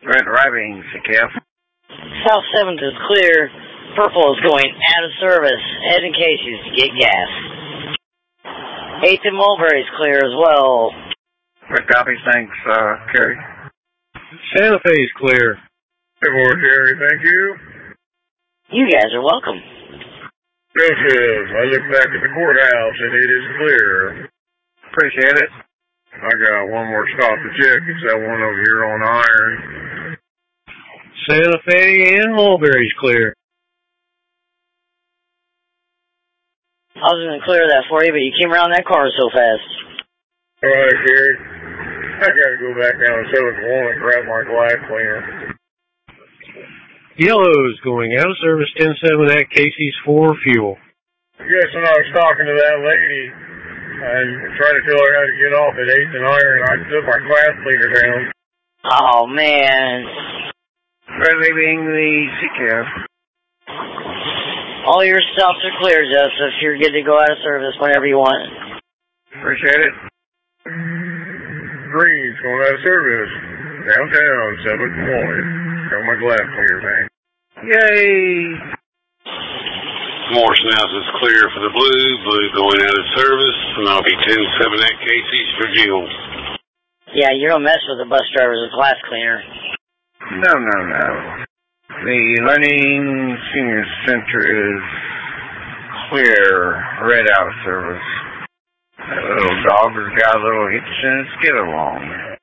Red arriving, CKF. South 7th is clear. Purple is going out of service. Heading Casey's to get gas. 8th and Mulberry is clear as well. Red copies, thanks, Kerry. Santa Fe is clear. Good morning, Kerry, thank you. You guys are welcome. Joseph, I look back at the courthouse and it is clear. Appreciate it. I got one more stop to check. It's that one over here on Iron. Santa Fe and Mulberry's clear. I was going to clear that for you, but you came around that corner so fast. All right, Kerry. I got to go back down to 7th Wall and grab my glass cleaner. Yellow's going out of service 10-7 at Casey's for fuel. Yes, and I was talking to that lady and trying to tell her how to get off at 8th and Iron. I took my glass cleaner down. Oh, man. Red leaving the CKF. All your stops are clear, Joseph. You're good to go out of service whenever you want. Appreciate it. Green's going out of service. Downtown, 7th Wall. Got my glass cleaner thing. Yay! Morse House is clear for the blue. Blue going out of service. And I'll be 10-7 at Casey's for Jill. Yeah, you don't mess with the bus drivers with glass cleaner. No. The Learning Senior Center is clear. Red out of service. That little dog has got a little hitch in its get along.